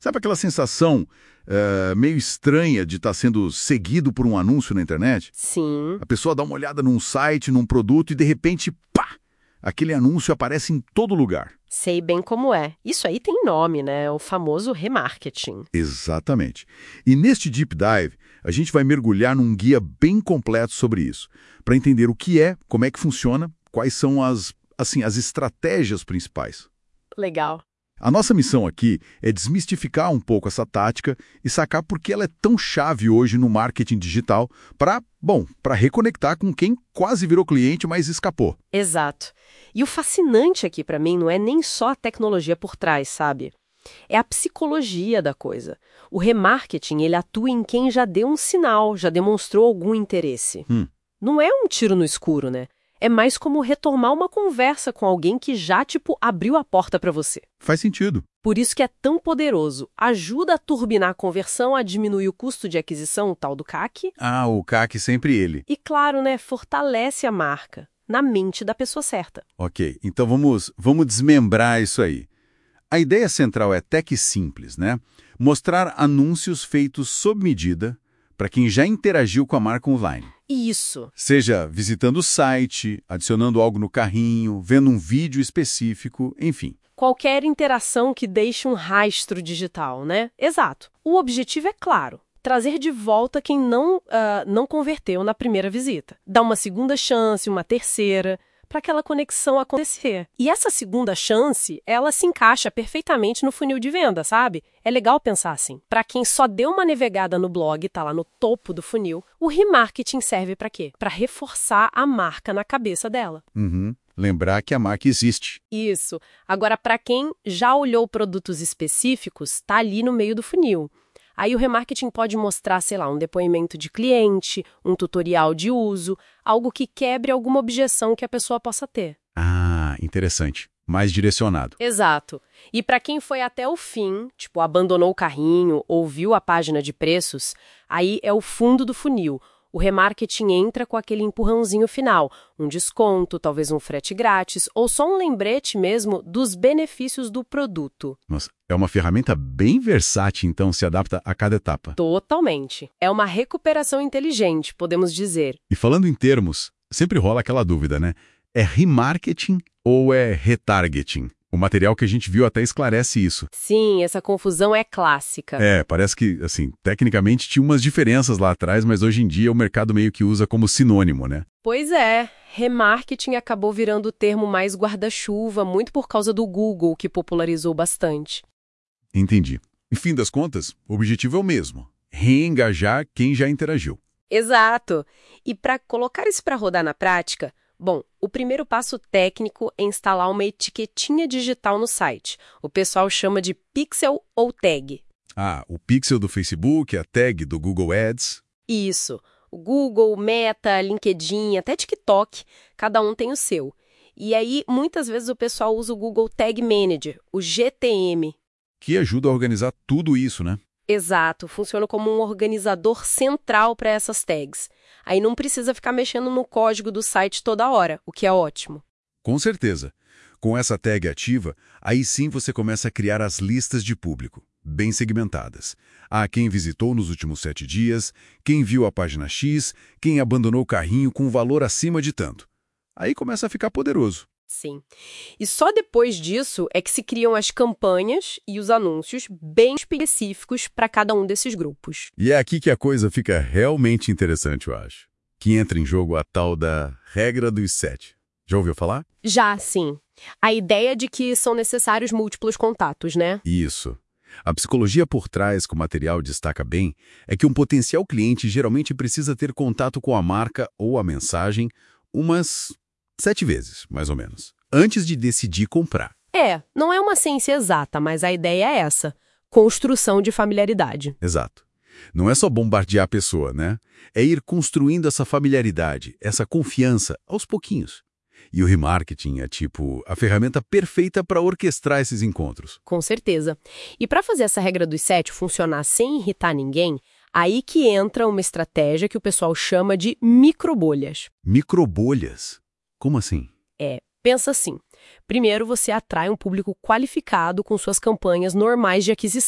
Sabe aquela sensação meio estranha de estar sendo seguido por um anúncio na internet? Sim. A pessoa dá uma olhada num site, num produto e de repente, pá! Aquele anúncio aparece em todo lugar. Sei bem como é. Isso aí tem nome, né? O famoso remarketing. Exatamente. E neste Deep Dive, a gente vai mergulhar num guia bem completo sobre isso, para entender o que é, como é que funciona, quais são as estratégias principais. Legal. A nossa missão aqui é desmistificar um pouco essa tática e sacar por que ela é tão chave hoje no marketing digital para reconectar com quem quase virou cliente, mas escapou. Exato. E o fascinante aqui pra mim não é nem só a tecnologia por trás, sabe? É a psicologia da coisa. O remarketing, ele atua em quem já deu um sinal, já demonstrou algum interesse. Não é um tiro no escuro, né? É mais como retomar uma conversa com alguém que já, abriu a porta pra você. Faz sentido. Por isso que é tão poderoso. Ajuda a turbinar a conversão, a diminuir o custo de aquisição, o tal do CAC. Ah, o CAC sempre ele. E claro, né, fortalece a marca na mente da pessoa certa. Ok, então vamos desmembrar isso aí. A ideia central é até que simples, né? Mostrar anúncios feitos sob medida para quem já interagiu com a marca online. Isso. Seja visitando o site, adicionando algo no carrinho, vendo um vídeo específico, enfim. Qualquer interação que deixe um rastro digital, né? Exato. O objetivo é claro. Trazer de volta quem não converteu na primeira visita. Dar uma segunda chance, uma terceira, para aquela conexão acontecer. E essa segunda chance, ela se encaixa perfeitamente no funil de venda, sabe? É legal pensar assim. Para quem só deu uma navegada no blog, tá lá no topo do funil, o remarketing serve para quê? Para reforçar a marca na cabeça dela. Lembrar que a marca existe. Isso. Agora, para quem já olhou produtos específicos, tá ali no meio do funil. Aí o remarketing pode mostrar, sei lá, um depoimento de cliente, um tutorial de uso, algo que quebre alguma objeção que a pessoa possa ter. Ah, interessante. Mais direcionado. Exato. E para quem foi até o fim, abandonou o carrinho ou viu a página de preços, aí é o fundo do funil. O remarketing entra com aquele empurrãozinho final, um desconto, talvez um frete grátis, ou só um lembrete mesmo dos benefícios do produto. Nossa, é uma ferramenta bem versátil, então se adapta a cada etapa. Totalmente. É uma recuperação inteligente, podemos dizer. E falando em termos, sempre rola aquela dúvida, né? É remarketing ou é retargeting? O material que a gente viu até esclarece isso. Sim, essa confusão é clássica. Parece que, tecnicamente tinha umas diferenças lá atrás, mas hoje em dia o mercado meio que usa como sinônimo, né? Pois é, remarketing acabou virando o termo mais guarda-chuva, muito por causa do Google, que popularizou bastante. Entendi. Em fim das contas, o objetivo é o mesmo: reengajar quem já interagiu. Exato. E para colocar isso para rodar na prática, o primeiro passo técnico é instalar uma etiquetinha digital no site. O pessoal chama de pixel ou tag. Ah, o pixel do Facebook, a tag do Google Ads. Isso. O Google, Meta, LinkedIn, até TikTok, cada um tem o seu. E aí, muitas vezes o pessoal usa o Google Tag Manager, o GTM. Que ajuda a organizar tudo isso, né? Exato, funciona como um organizador central para essas tags. Aí não precisa ficar mexendo no código do site toda hora, o que é ótimo. Com certeza. Com essa tag ativa, aí sim você começa a criar as listas de público, bem segmentadas. Quem visitou nos últimos 7 dias, quem viu a página X, quem abandonou o carrinho com valor acima de tanto. Aí começa a ficar poderoso. Sim. E só depois disso é que se criam as campanhas e os anúncios bem específicos para cada um desses grupos. E é aqui que a coisa fica realmente interessante, eu acho. Que entra em jogo a tal da regra dos 7. Já ouviu falar? Já, sim. A ideia de que são necessários múltiplos contatos, né? Isso. A psicologia por trás que o material destaca bem é que um potencial cliente geralmente precisa ter contato com a marca ou a mensagem umas 7 vezes, mais ou menos, antes de decidir comprar. Não é uma ciência exata, mas a ideia é essa: construção de familiaridade. Exato. Não é só bombardear a pessoa, né? É ir construindo essa familiaridade, essa confiança, aos pouquinhos. E o remarketing é a ferramenta perfeita para orquestrar esses encontros. Com certeza. E para fazer essa regra dos 7 funcionar sem irritar ninguém, aí que entra uma estratégia que o pessoal chama de microbolhas. Microbolhas? Como assim? Pensa assim. Primeiro, você atrai um público qualificado com suas campanhas normais de aquisição.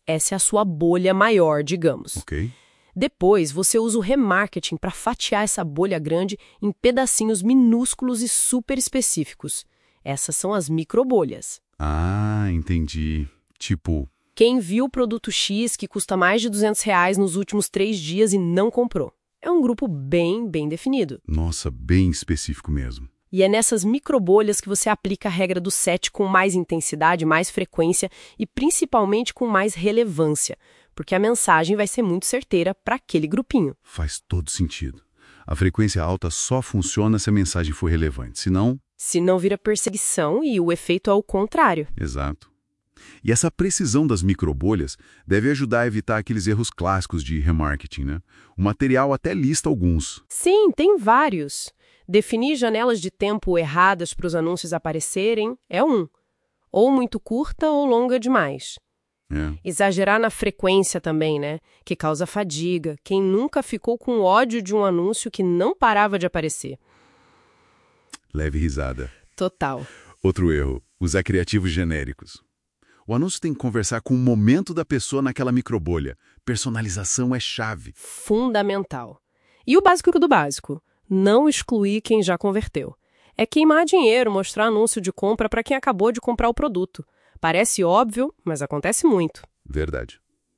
Essa é a sua bolha maior, digamos. Ok. Depois, você usa o remarketing para fatiar essa bolha grande em pedacinhos minúsculos e super específicos. Essas são as microbolhas. Ah, entendi. Tipo, Quem viu o produto X que custa mais de R$ 200 nos últimos 3 dias e não comprou. É um grupo bem definido. nossa, bem específico mesmo. E é nessas microbolhas que você aplica a regra do 7 com mais intensidade, mais frequência e principalmente com mais relevância, porque a mensagem vai ser muito certeira para aquele grupinho. Faz todo sentido. A frequência alta só funciona se a mensagem for relevante, senão... Se não vira perseguição e o efeito é o contrário. Exato. E essa precisão das microbolhas deve ajudar a evitar aqueles erros clássicos de remarketing, né? O material até lista alguns. Sim, tem vários. Definir janelas de tempo erradas para os anúncios aparecerem é um. Ou muito curta ou longa demais. É. Exagerar na frequência também, né? Que causa fadiga. Quem nunca ficou com ódio de um anúncio que não parava de aparecer? Leve risada. Total. Outro erro, usar criativos genéricos. O anúncio tem que conversar com o momento da pessoa naquela microbolha. Personalização é chave. Fundamental. E o básico do básico. Não excluir quem já converteu. É queimar dinheiro mostrar anúncio de compra para quem acabou de comprar o produto. Parece óbvio, mas acontece muito. Verdade.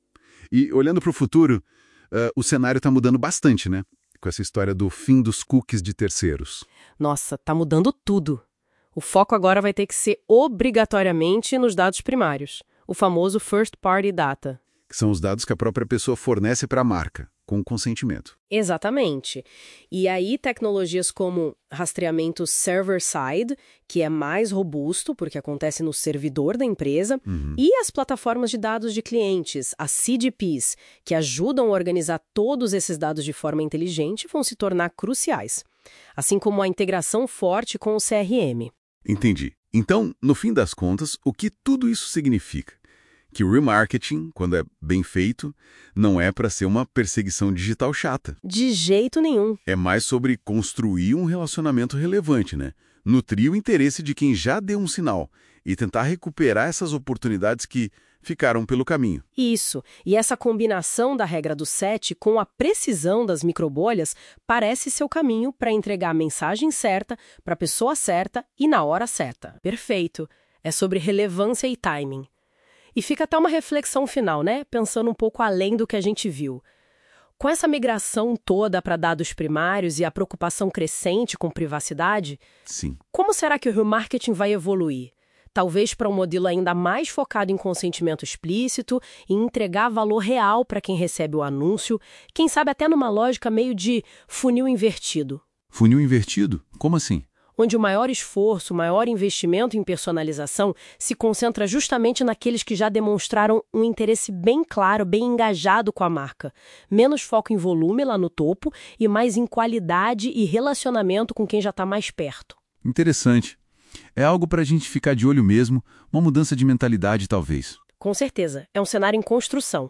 E olhando para o futuro, o cenário está mudando bastante, né? Com essa história do fim dos cookies de terceiros. Nossa, tá mudando tudo. O foco agora vai ter que ser obrigatoriamente nos dados primários, o famoso First Party Data. Que são os dados que a própria pessoa fornece para a marca, com consentimento. Exatamente. E aí tecnologias como rastreamento server-side, que é mais robusto porque acontece no servidor da empresa, e as plataformas de dados de clientes, as CDPs, que ajudam a organizar todos esses dados de forma inteligente, vão se tornar cruciais. Assim como a integração forte com o CRM. Entendi. Então, no fim das contas, o que tudo isso significa? Que o remarketing, quando é bem feito, não é para ser uma perseguição digital chata. De jeito nenhum. É mais sobre construir um relacionamento relevante, né? Nutrir o interesse de quem já deu um sinal e tentar recuperar essas oportunidades que ficaram pelo caminho. Isso. E essa combinação da regra do 7 com a precisão das microbolhas parece ser o caminho para entregar a mensagem certa para a pessoa certa e na hora certa. Perfeito. É sobre relevância e timing. E fica até uma reflexão final, né? Pensando um pouco além do que a gente viu. Com essa migração toda para dados primários e a preocupação crescente com privacidade, Sim. como será que o remarketing vai evoluir? Talvez para um modelo ainda mais focado em consentimento explícito e entregar valor real para quem recebe o anúncio, quem sabe até numa lógica meio de funil invertido. Funil invertido? Como assim? Onde o maior esforço, o maior investimento em personalização se concentra justamente naqueles que já demonstraram um interesse bem claro, bem engajado com a marca. Menos foco em volume lá no topo e mais em qualidade e relacionamento com quem já está mais perto. Interessante. É algo para a gente ficar de olho mesmo, uma mudança de mentalidade talvez. Com certeza, é um cenário em construção.